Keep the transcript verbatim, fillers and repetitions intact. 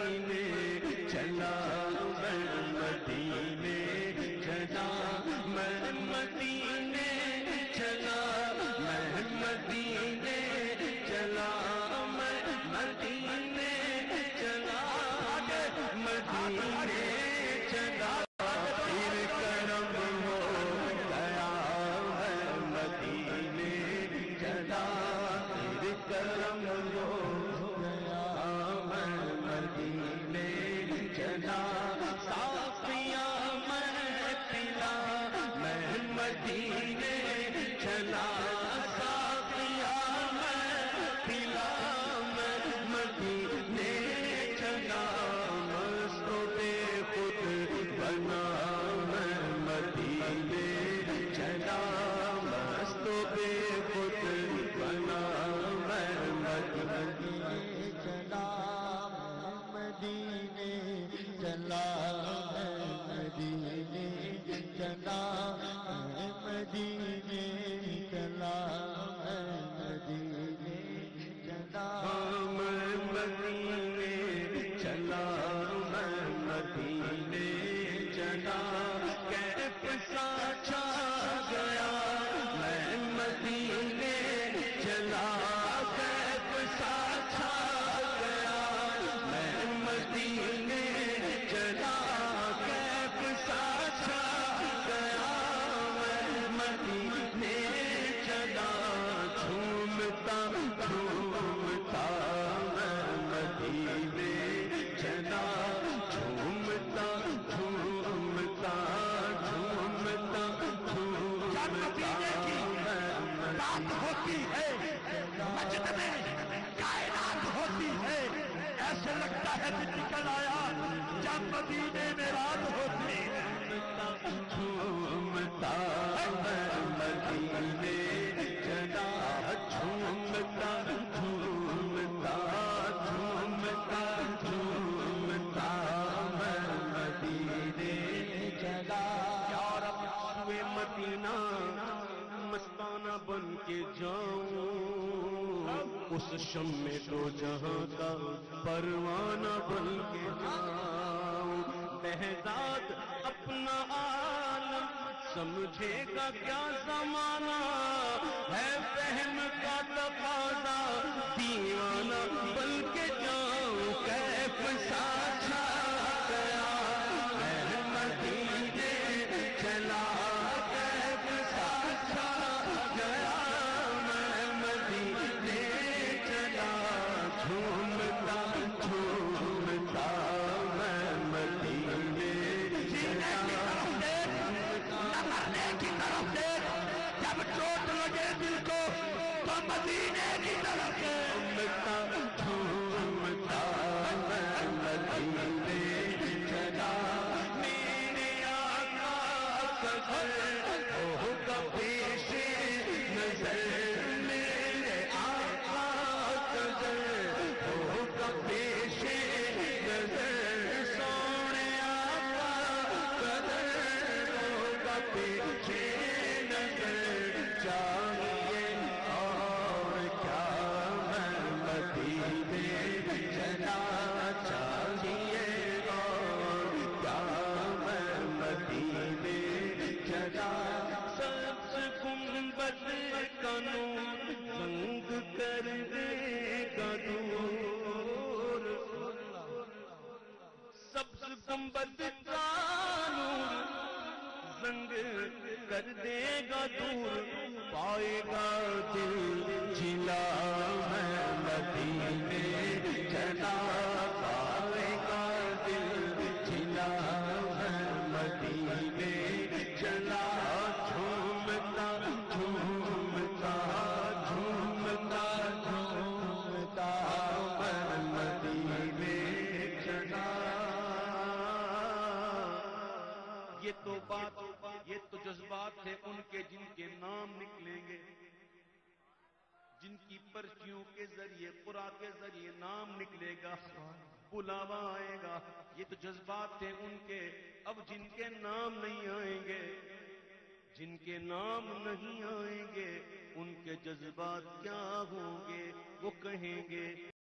مدینے چلا میں مدینے چلا میں مدینے چلا میں مدینے چلا میں مدینے چلا مدینے چلا پھر کرم ہو گیا ہے مدینے چلا پھر کرم ہو گیا میں مدینے چلا صافیاں میں پلا میں مدینے چلا صافیاں میں پلا میں مدینے چلا مستوں پہ خود بنا میں مدینے چلا مستوں پہ خود بنا میں مدینے چلا مدینے چلا مدینے چلا مدینے چلا مدینے چلا میں مدینے چلا میں مدینے چلا کیف سا چھا گیا میں مدینے چلا کیف سا چھا گیا میں مدینے چلا کیف سا چھا گیا میں مدینے چلا جھومتا جھومتا میں مدینے چلا جھومتا جھومتا جھومتا جھومتا میں بات ہوتی ہے مسجد میں کائنات ہوتی ہے ایسے لگتا ہے کہ نکل آیا جب مدینے میں رات ہوتی ہے جھومتا میں مدینے چلا جھومتا جھومتا جھومتا جھومتا میں مدینے چلا یا رب سوئے مدینہ مستانہ بن کے جاؤں اس شم میں تو جہاں کا پروانہ بن کے جاؤں بہزاد اپنا عالم سمجھے گا کیا زمانہ ہے فہم کا تقاضا دیوانہ بن کے جاؤں کیف سا چھا گیا میں مدینے چلا کیف سا چھا گیا میں مدینے چلا جھومتا جھومتا میں مدینے کی طرف دیکھ جب چوٹ لگے دل کو تو مدینے کی طرف جھومتا جھومتا میں مدینے چلا میرے آقا کا گھر ہوگا پیش نظر میرے آقا کا گھر ہوگا پیش نظر سونے آقا کا گھر ہوگا پیش نظر چاہیے اور کیا میں مدینے چلا چاہیے اور کیا میں مدینے چلا سبز گنبد کا نور زنگ کر دے گا دور سبز گنبد کا نور زنگ کر دے گا دور پائے گا دل جلا میں مدینے چلا پائے گا دل جلا میں مدینے چلا جھومتا جھومتا جھومتا جھومتا میں مدینے چلا یہ تو بات یہ تو جذبات تھے ان کے جن کے نام نکلیں گے جن کی پرچیوں کے ذریعے قرآن کے ذریعے نام نکلے گا بلاوا آئے گا یہ تو جذبات تھے ان کے اب جن کے نام نہیں آئیں گے جن کے نام نہیں آئیں گے ان کے جذبات کیا ہوں گے وہ کہیں گے